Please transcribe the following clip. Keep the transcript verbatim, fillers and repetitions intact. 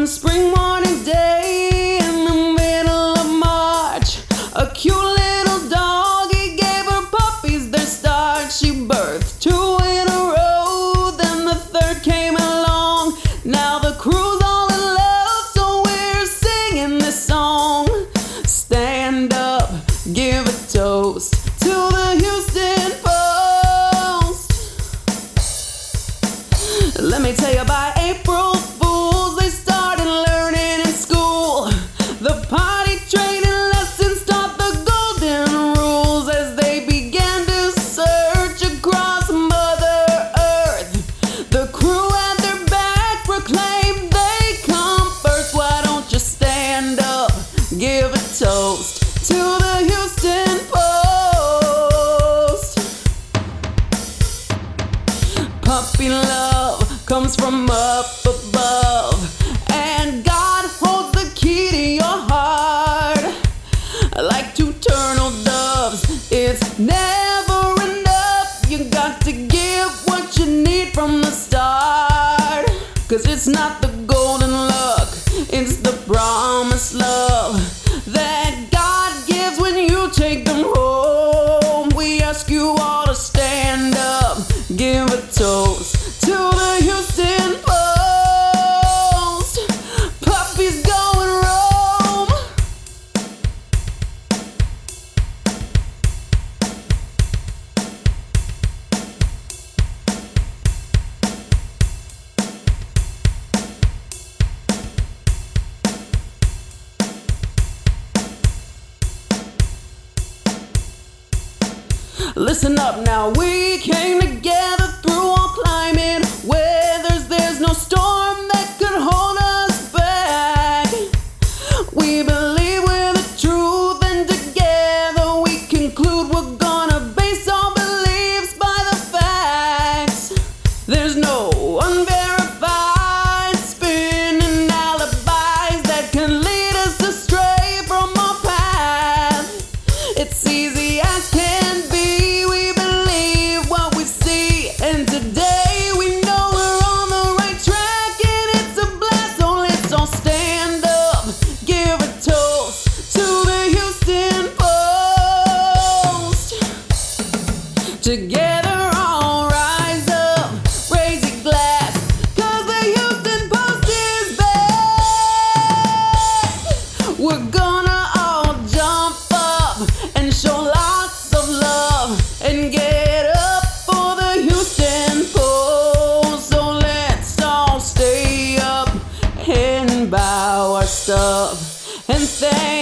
spring morning day in the middle of March, a cute little doggy gave her puppies their start. She birthed two in a row, then the third came along. Now the crew's all in love, so we're singing this song. Stand up, give a toast to the Houston Post. Let me tell you, by April Fools, they started learning in school. The potty training lessons taught the golden rules as they began to search across Mother Earth. The crew at their back proclaimed they come first. Why don't you stand up, give a toast to the Houston Post. Puppy love comes from up above, and God holds the key to your heart. Like two turtle doves, it's never enough. You got to give what you need from the start. Cause it's not the golden luck, it's the promised love that God gives when you take them home. We ask you all to stand up, give a toast to the Houston Post. Puppies going Rome. Listen up now, we came together through all climate weathers. There's no storm that could hold us back. We believe we're the truth, and together we conclude we're gonna base our beliefs by the facts. There's no unverified spinning alibis that can lead us astray from our path. It's easy as can be. And today we know we're on the right track, and it's a blast, so let's all stand up, give a toast to the Houston Post. Together all rise up, raise your glass, cause the Houston Post is back. We're gonna all jump up and show lots of love and get up for the Houston Post. So let's all stay up and bow our stuff and thank